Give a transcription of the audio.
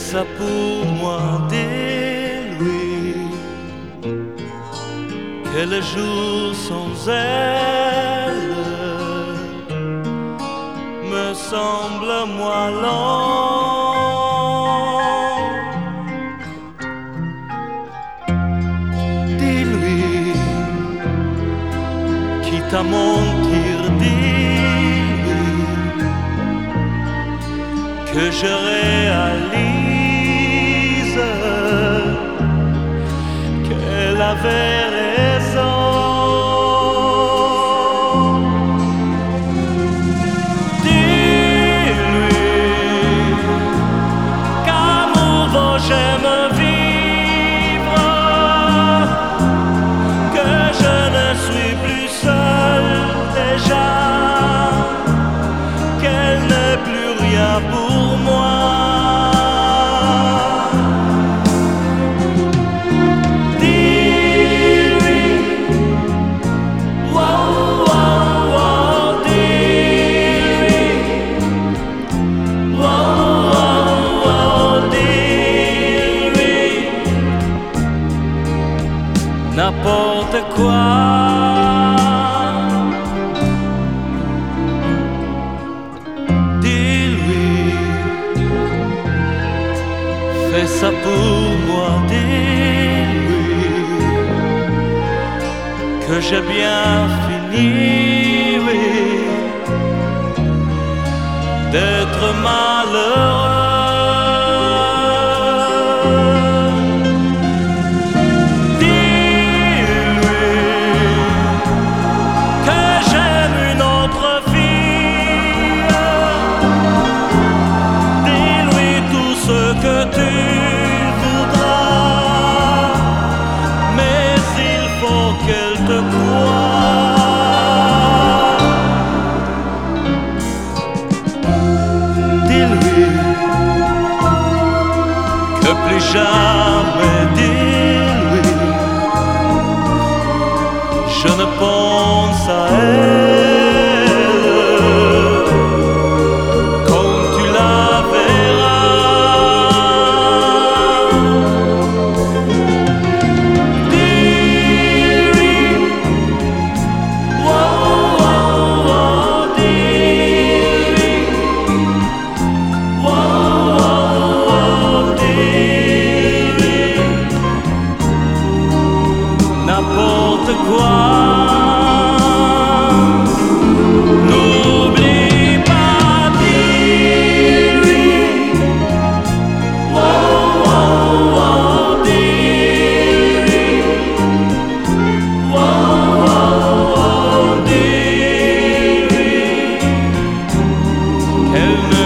ça pour moi, dis-lui que le jour sans elle me semble moins long. Dis-lui, quitte à mentir, dis-lui que je réalise qu'elle avait raison. Dis-lui qu'amour j'aime vivre, que je ne suis plus seul déjà, qu'elle n'est plus rien pour moi. Dis-lui, wow, wow, wow, dis-lui, wow, wow, wow, dis-lui n'importe quoi. Fais ça pour moi, dis-lui que j'ai bien fini, oui, d'être malheureux. Dis-lui que j'aime une autre fille. Dis-lui tout ce que tu qu'elle te croit. Dis-lui que plus jamais, dis-lui, je ne pense à elle comme tu la verras. N'importe quoi. N'oublie pas, dis-lui, wow, wow, wow, dis-lui, wow, wow, wow, dis-lui qu'elle